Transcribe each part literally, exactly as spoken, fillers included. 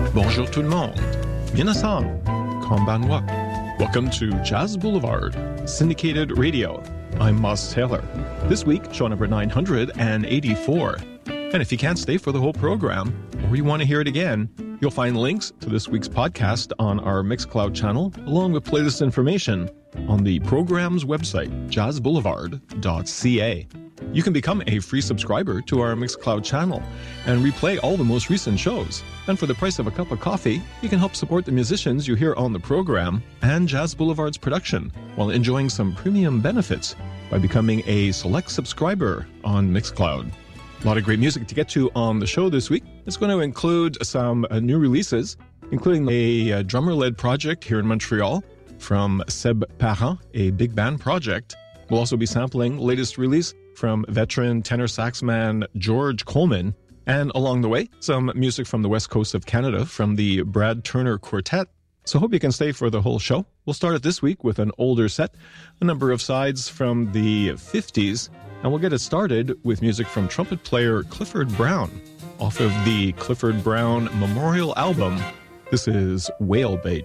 Bonjour tout le monde. Minasan. Konbanwa. Welcome to Jazz Boulevard, syndicated radio. I'm Moss Taylor. This week, show number nine hundred eighty-four. And if you can't stay for the whole program, or you want to hear it again, you'll find links to this week's podcast on our Mixcloud channel, along with playlist information on the program's website, jazz boulevard dot c a. You can become a free subscriber to our Mixcloud channel and replay all the most recent shows. And for the price of a cup of coffee, you can help support the musicians you hear on the program and Jazz Boulevard's production while enjoying some premium benefits by becoming a select subscriber on Mixcloud. A lot of great music to get to on the show this week. It's going to include some uh, new releases, including a uh, drummer-led project here in Montreal from Seb Parent, a big band project. We'll also be sampling latest release from veteran tenor sax man George Coleman. And along the way, some music from the west coast of Canada from the Brad Turner Quartet. So hope you can stay for the whole show. We'll start it this week with an older set, a number of sides from the fifties, and we'll get it started with music from trumpet player Clifford Brown off of the Clifford Brown Memorial album. This is Whalebait.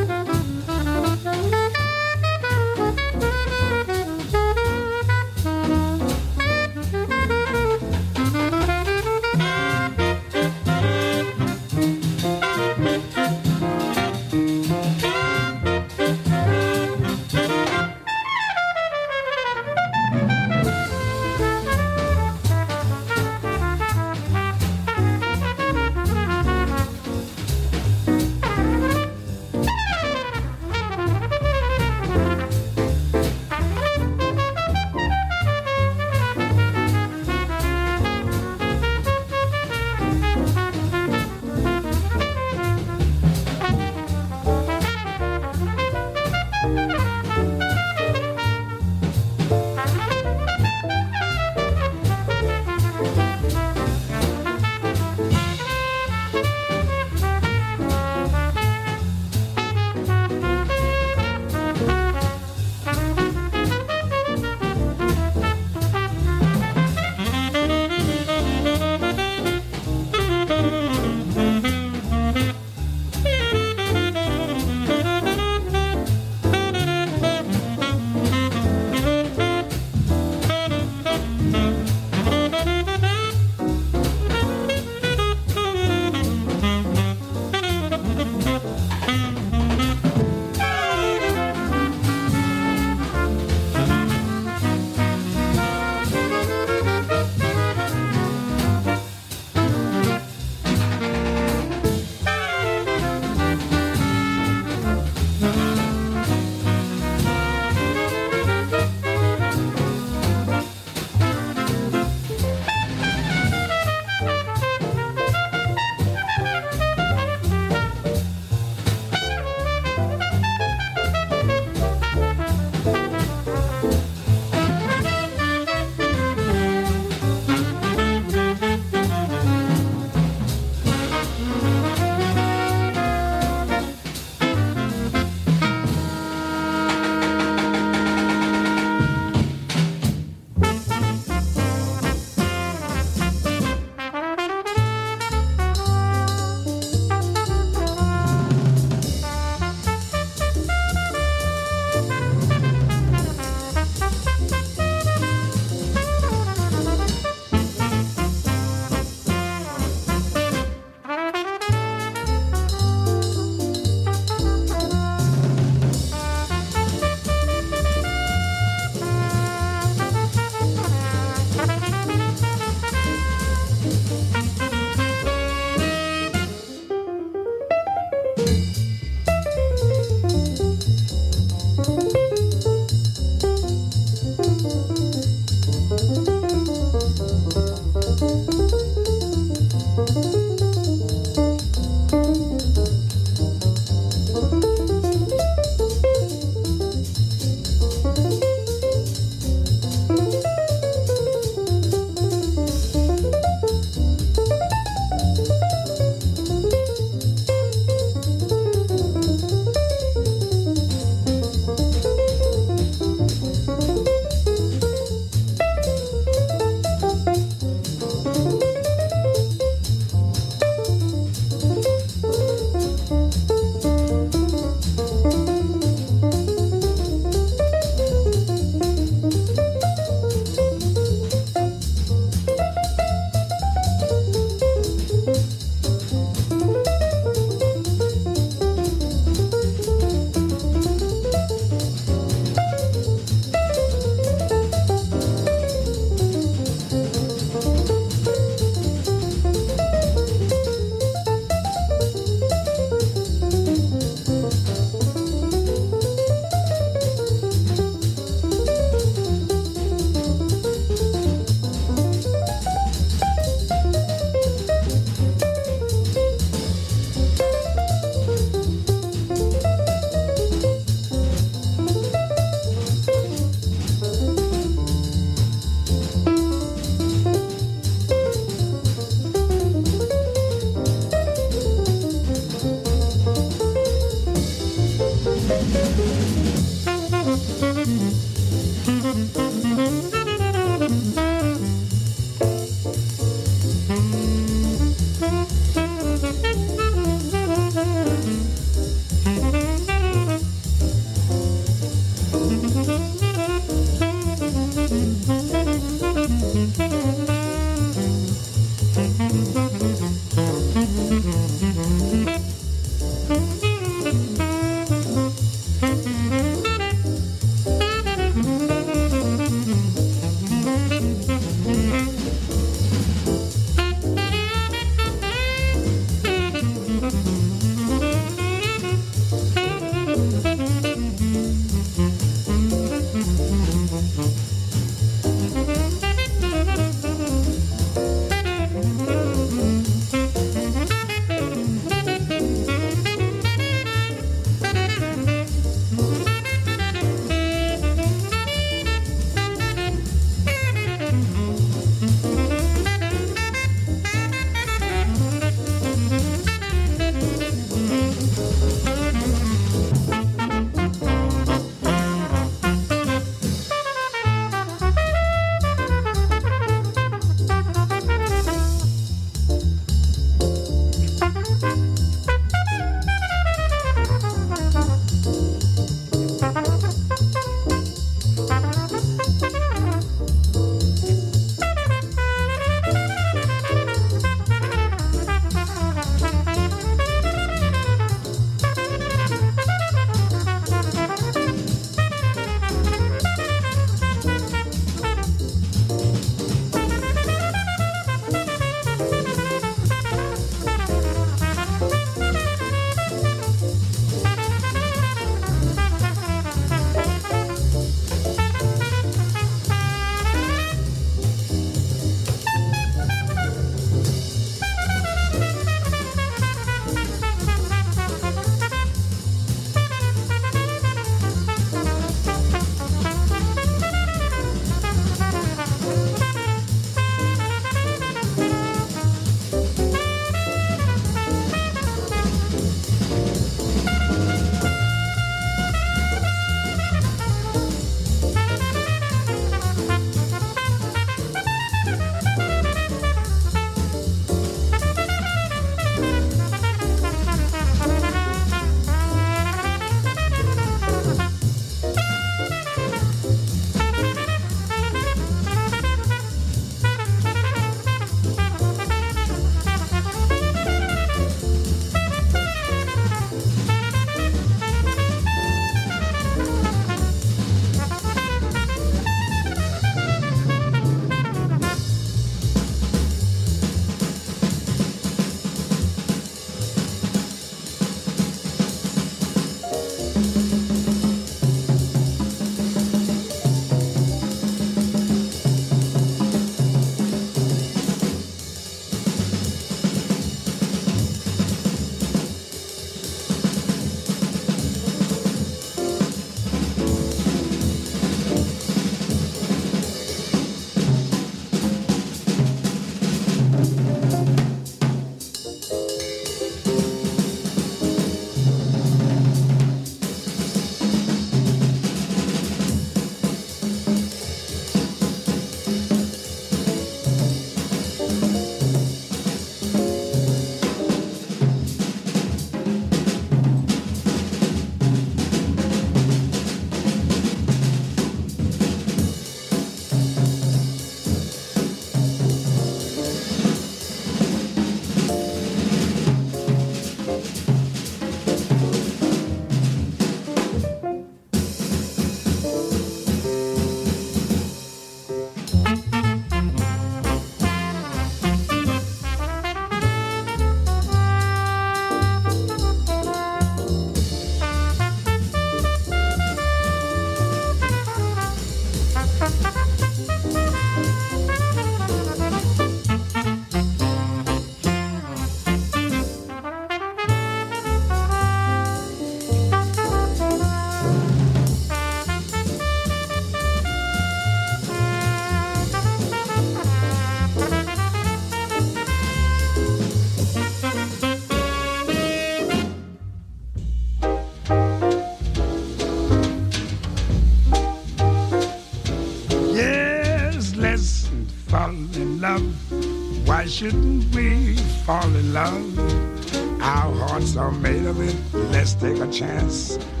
Why shouldn't we fall in love? Our hearts are made of it. Let's take a chance.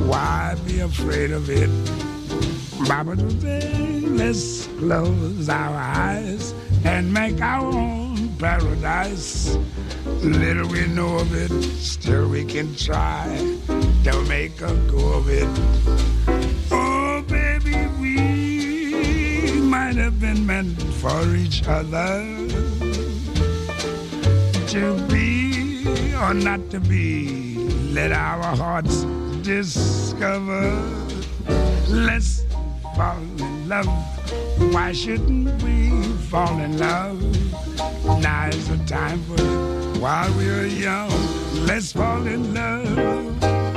Why be afraid of it? Baba, today, let's close our eyes and make our own paradise. Little we know of it, still we can try to make a go of it. Oh, baby, we might have been meant for each other, to be or not to be. Let our hearts discover. Let's fall in love. Why shouldn't we fall in love? Now is the time for it. While we're young, let's fall in love.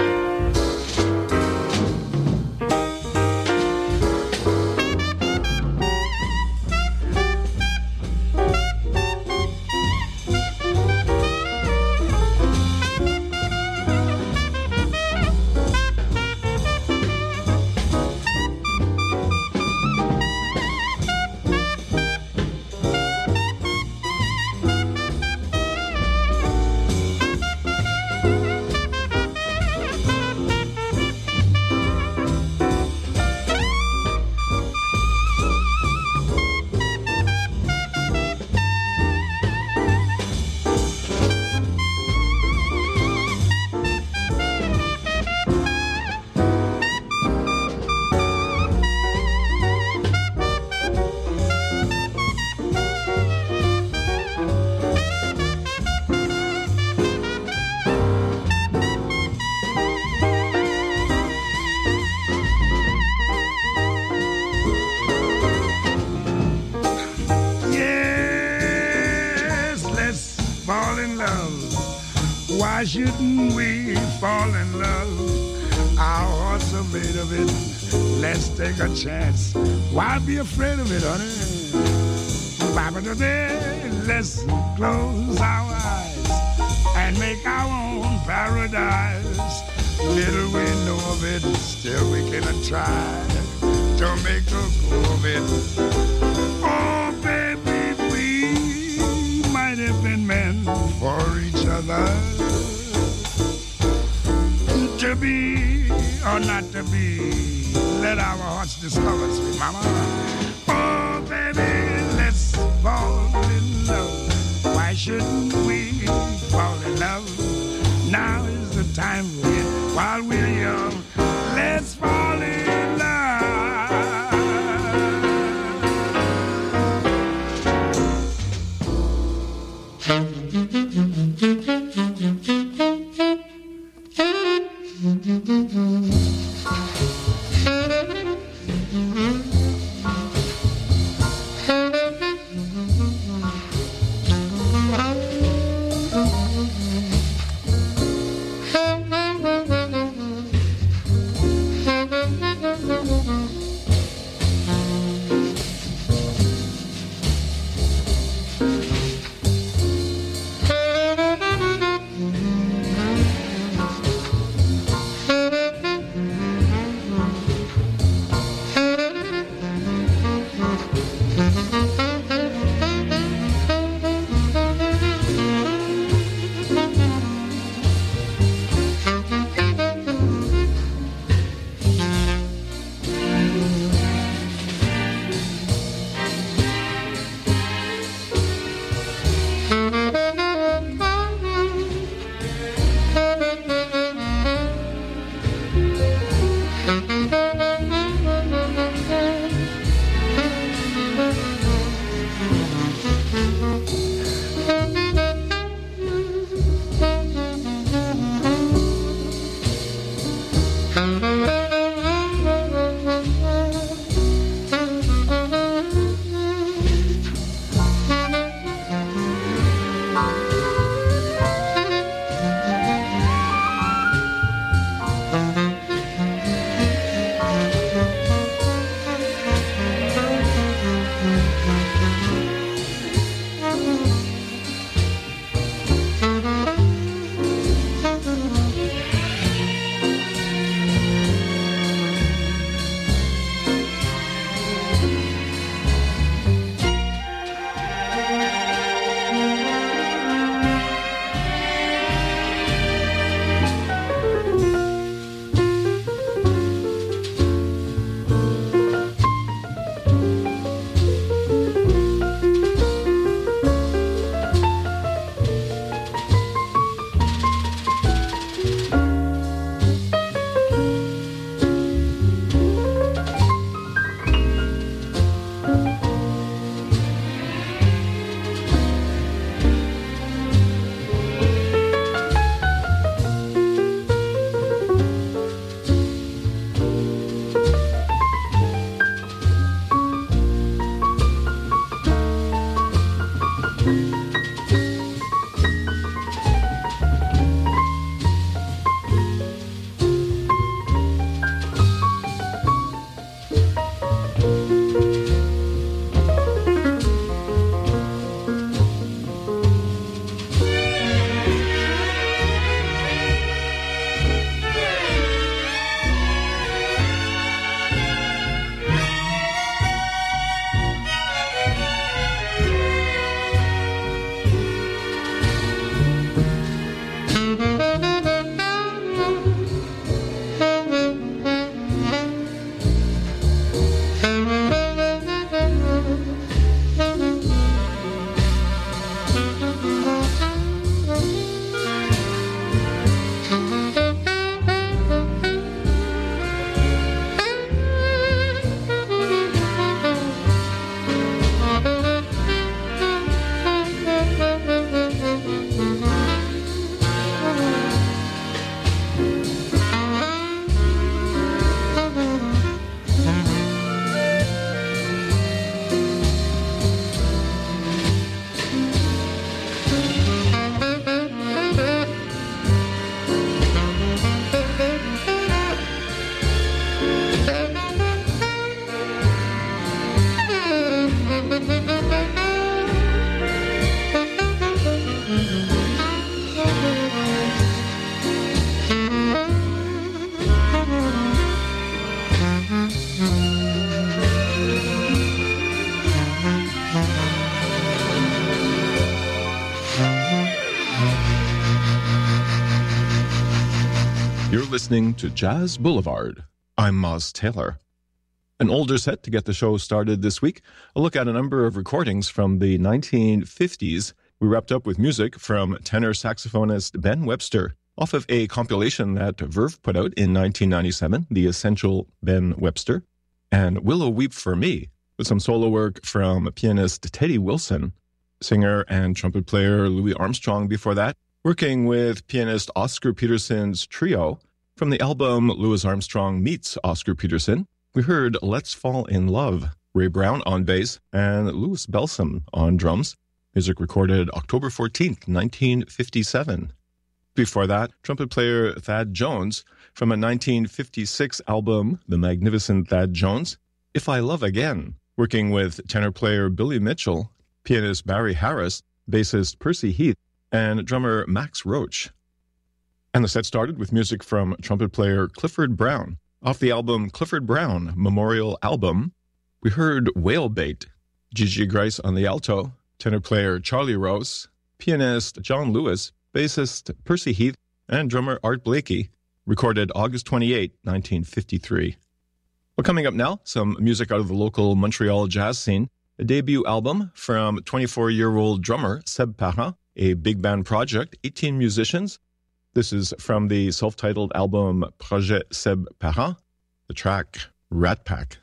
Why shouldn't we fall in love? Our hearts are made of it. Let's take a chance. Why be afraid of it, honey? Baba, today, let's close our eyes and make our own paradise. Little we know of it, still we cannot try to make a go of it. Oh, baby, we might have been meant for each other, to be or not to be. Let our hearts discover, sweet mama. Oh, baby, let's fall in love. Why shouldn't we fall in love? Now is the time for it. While we're young, let's fall in love. listening to Jazz Boulevard. I'm Moz Taylor. An older set to get the show started this week, a look at a number of recordings from the nineteen fifties. We wrapped up with music from tenor saxophonist Ben Webster, off of a compilation that Verve put out in nineteen ninety-seven, The Essential Ben Webster, and Willow Weep for Me, with some solo work from pianist Teddy Wilson, singer and trumpet player Louis Armstrong before that, working with pianist Oscar Peterson's trio. From the album Louis Armstrong Meets Oscar Peterson, we heard Let's Fall in Love, Ray Brown on bass, and Louis Belsom on drums. Music recorded October fourteenth, nineteen fifty-seven. Before that, trumpet player Thad Jones from a nineteen fifty-six album, The Magnificent Thad Jones, If I Love Again, working with tenor player Billy Mitchell, pianist Barry Harris, bassist Percy Heath, and drummer Max Roach. And the set started with music from trumpet player Clifford Brown. Off the album Clifford Brown Memorial Album, we heard Whalebait, Gigi Grice on the alto, tenor player Charlie Rose, pianist John Lewis, bassist Percy Heath, and drummer Art Blakey, recorded August twenty-eighth, nineteen fifty-three. Well, coming up now, some music out of the local Montreal jazz scene, a debut album from twenty-four-year-old drummer Seb Parent, a big band project, eighteen musicians. This is from the self-titled album Projet Seb Parent, the track Rat Pack.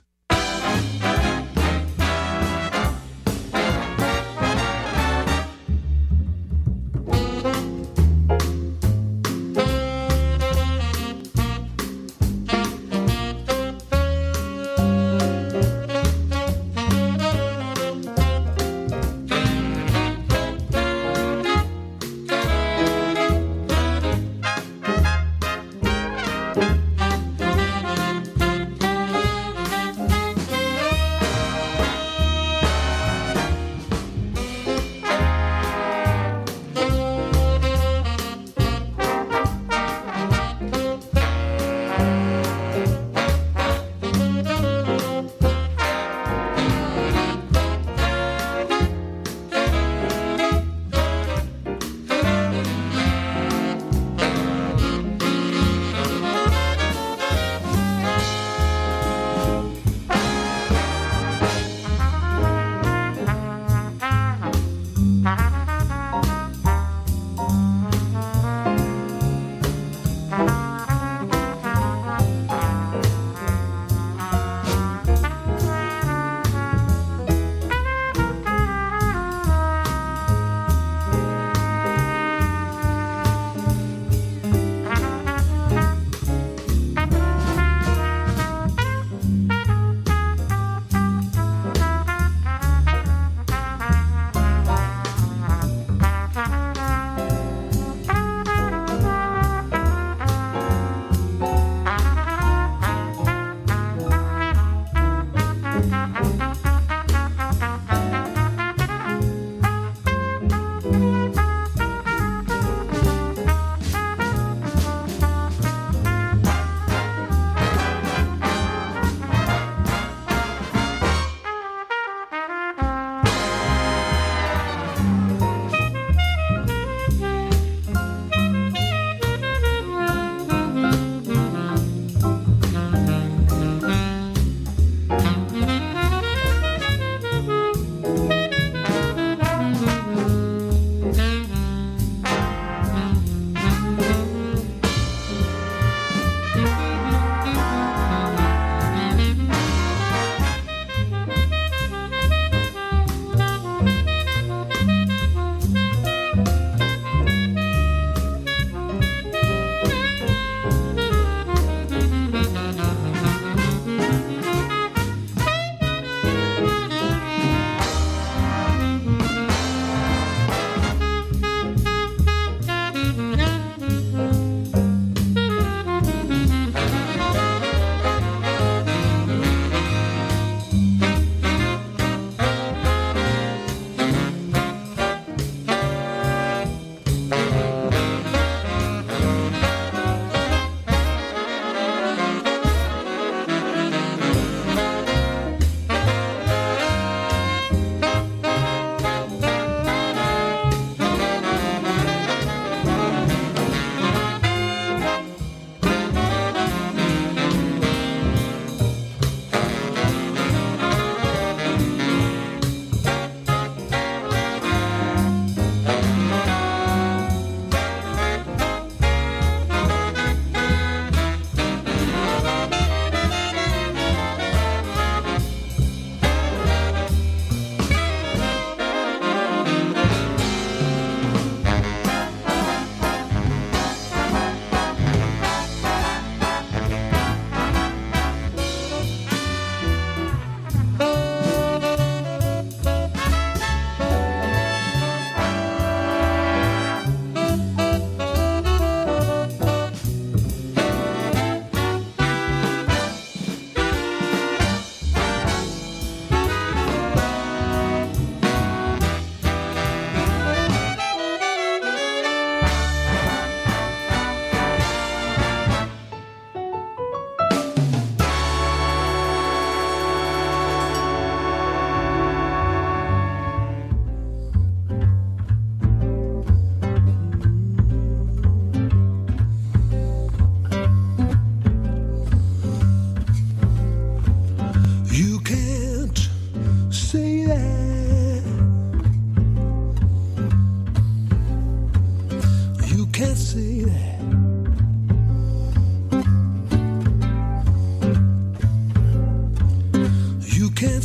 You can't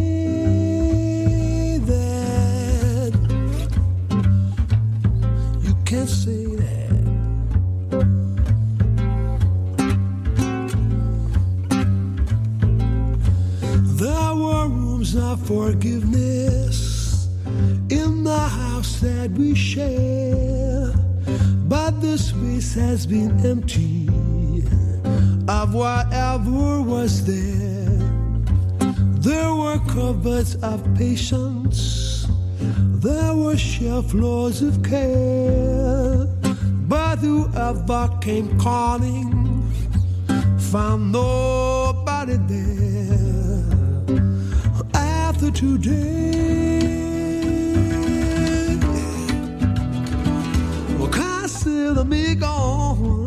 say that. You can't say that. There were rooms of forgiveness in the house that we share, but the space has been empty of whatever was there. There were cupboards of patience, there were shelf floors of care, but whoever came calling found nobody there. After today, well, consider me gone.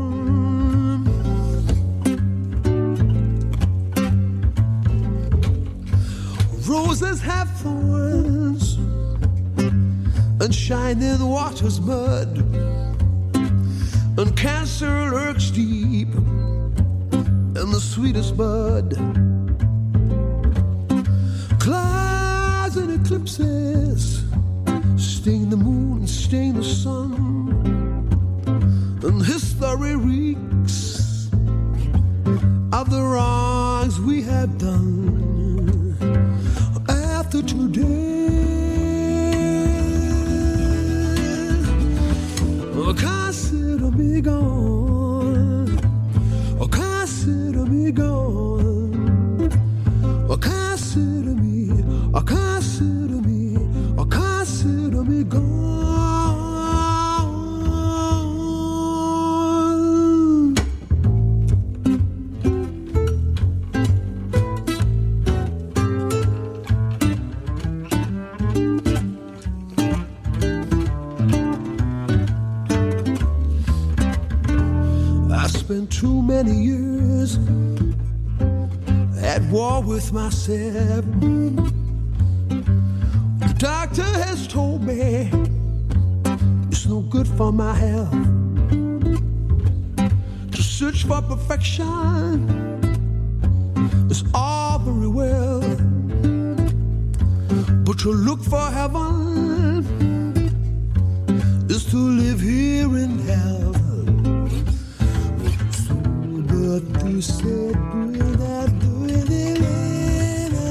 Roses have thorns and shining waters mud, and cancer lurks deep in the sweetest bud. Clouds and eclipses sting the moon and sting the sun, and history reeks of the wrongs we have done. After today, oh, consider me gone. Oh, consider me gone. Oh, consider me. Oh, consider me. Oh, consider me gone. Too many years at war with myself. The doctor has told me it's no good for my health to search for perfection. It's all very well, but to look for heaven is to live here in hell. But you said